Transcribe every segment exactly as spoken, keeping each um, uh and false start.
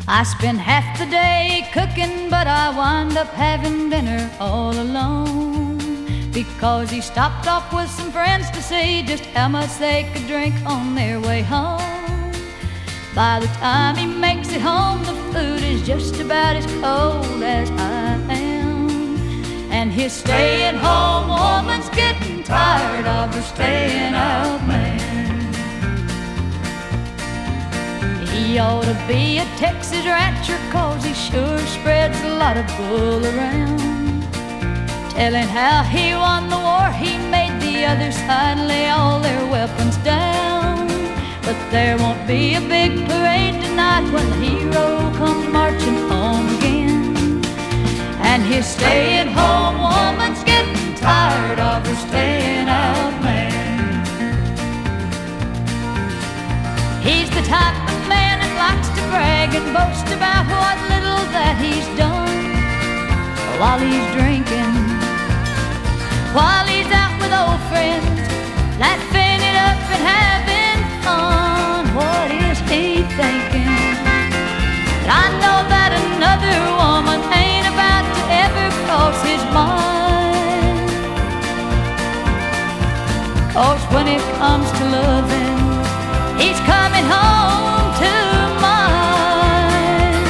I spend half the day cooking, but I wind up having dinner all alone, because he stopped off with some friends to see just how much they could drink on their way home. By the time he makes it home, the food is just about as cold as I am, and his stay-at-home woman's getting tired of her staying-out man. He ought to be a Texas rancher, 'cause he sure spreads a lot of bull around, telling how he won the war, he made the other side lay all their weapons down. But there won't be a big parade tonight when the hero comes marching home again, and his stay-at-home woman's getting tired of her staying-out man. He's the type of man that likes to brag and boast about what little that he's done while he's drinking, while he's out with old friends, laughing it up and having fun. What is he thinking? But I know that another woman ain't about to ever cross his mind, 'cause when it comes to loving, he's coming home to mine.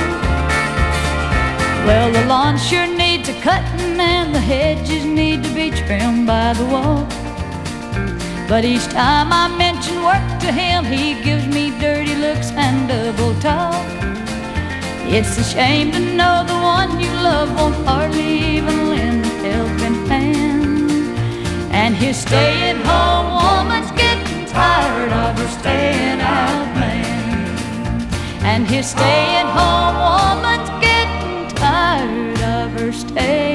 Well, the lawn sure needs a cutting and the hedges need to be trimmed by the wall, but each time I mention work to him, he gives me dirty looks and double talk. It's a shame to know the one you love won't hardly even lend a helping hand, and his stay-at-home woman's getting tired of her staying-out man, and his stay-at-home woman's getting tired of her staying